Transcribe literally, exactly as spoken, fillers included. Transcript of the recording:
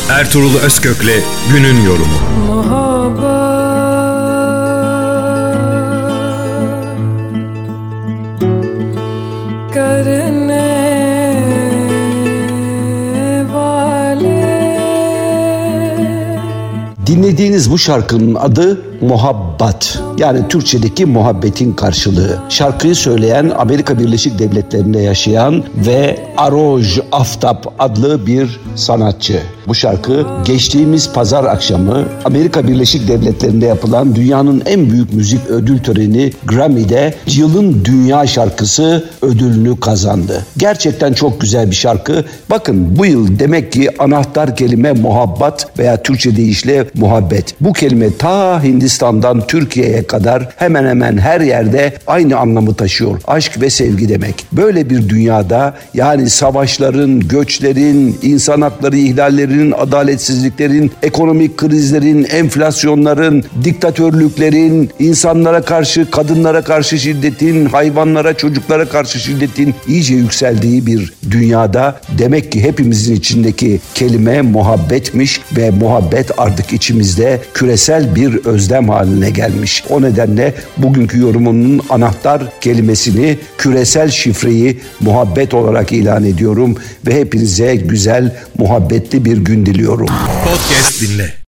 Ertuğrul Özkök'le günün yorumu. Dinlediğiniz bu şarkının adı Muhabbat. Yani Türkçedeki muhabbetin karşılığı. Şarkıyı söyleyen Amerika Birleşik Devletleri'nde yaşayan ve Aroj Aftap adlı bir sanatçı. Bu şarkı geçtiğimiz pazar akşamı Amerika Birleşik Devletleri'nde yapılan dünyanın en büyük müzik ödül töreni Grammy'de yılın dünya şarkısı ödülünü kazandı. Gerçekten çok güzel bir şarkı. Bakın bu yıl demek ki anahtar kelime muhabbat veya Türkçe deyişle muhabbet. Bu kelime ta Hindistan'dan Türkiye'ye kadar hemen hemen her yerde aynı anlamı taşıyor. Aşk ve sevgi demek. Böyle bir dünyada, yani savaşların, göçlerin, insan hakları ihlallerinin, adaletsizliklerin, ekonomik krizlerin, enflasyonların, diktatörlüklerin, insanlara karşı, kadınlara karşı şiddetin, hayvanlara, çocuklara karşı şiddetin iyice yükseldiği bir dünyada demek ki hepimizin içindeki kelime muhabbetmiş ve muhabbet artık içimizde küresel bir özlem haline gelmiş. O nedenle bugünkü yorumunun anahtar kelimesini, küresel şifreyi muhabbet olarak ilan ediyorum ve hepinize güzel, muhabbetli bir gün diliyorum. Podcast dinle.